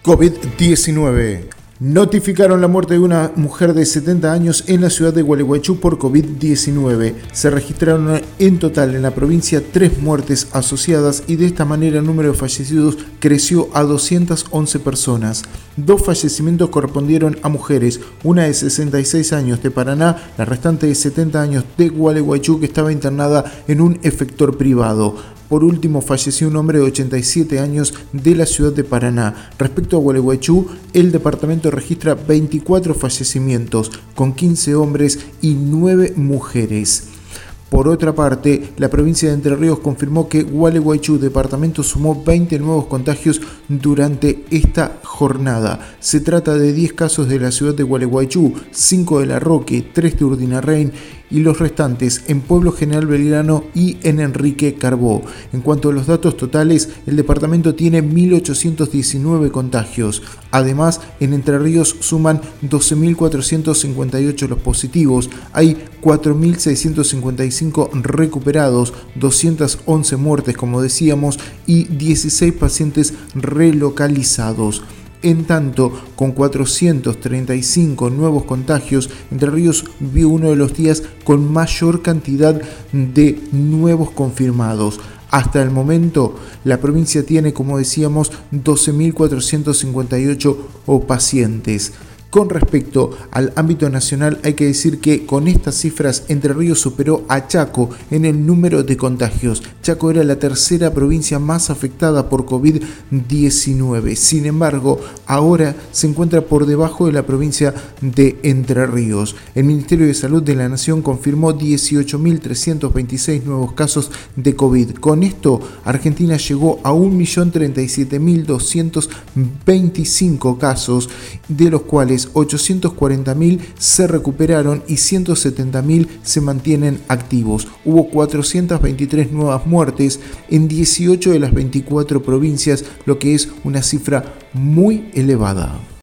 COVID-19. Notificaron la muerte de una mujer de 70 años en la ciudad de Gualeguaychú por COVID-19. Se registraron en total en la provincia 3 muertes asociadas y de esta manera el número de fallecidos creció a 211 personas. 2 fallecimientos correspondieron a mujeres, una de 66 años de Paraná, la restante de 70 años de Gualeguaychú que estaba internada en un efector privado. Por último, falleció un hombre de 87 años de la ciudad de Paraná. Respecto a Gualeguaychú, el departamento registra 24 fallecimientos, con 15 hombres y 9 mujeres. Por otra parte, la provincia de Entre Ríos confirmó que Gualeguaychú departamento sumó 20 nuevos contagios durante esta jornada. Se trata de 10 casos de la ciudad de Gualeguaychú, 5 de La Roque, 3 de Urdinarrain y los restantes en Pueblo General Belgrano y en Enrique Carbó. En cuanto a los datos totales, el departamento tiene 1.819 contagios. Además, en Entre Ríos suman 12.458 los positivos. Hay 4.655 recuperados, 211 muertes, como decíamos, y 16 pacientes relocalizados. En tanto, con 435 nuevos contagios, Entre Ríos vio uno de los días con mayor cantidad de nuevos confirmados. Hasta el momento, la provincia tiene, como decíamos, 12.458 pacientes. Con respecto al ámbito nacional, hay que decir que con estas cifras Entre Ríos superó a Chaco en el número de contagios. Chaco era la tercera provincia más afectada por COVID-19. Sin embargo, ahora se encuentra por debajo de la provincia de Entre Ríos. El Ministerio de Salud de la Nación confirmó 18.326 nuevos casos de COVID. Con esto, Argentina llegó a 1.037.225 casos, de los cuales 840.000 se recuperaron y 170.000 se mantienen activos. Hubo 423 nuevas muertes en 18 de las 24 provincias, lo que es una cifra muy elevada.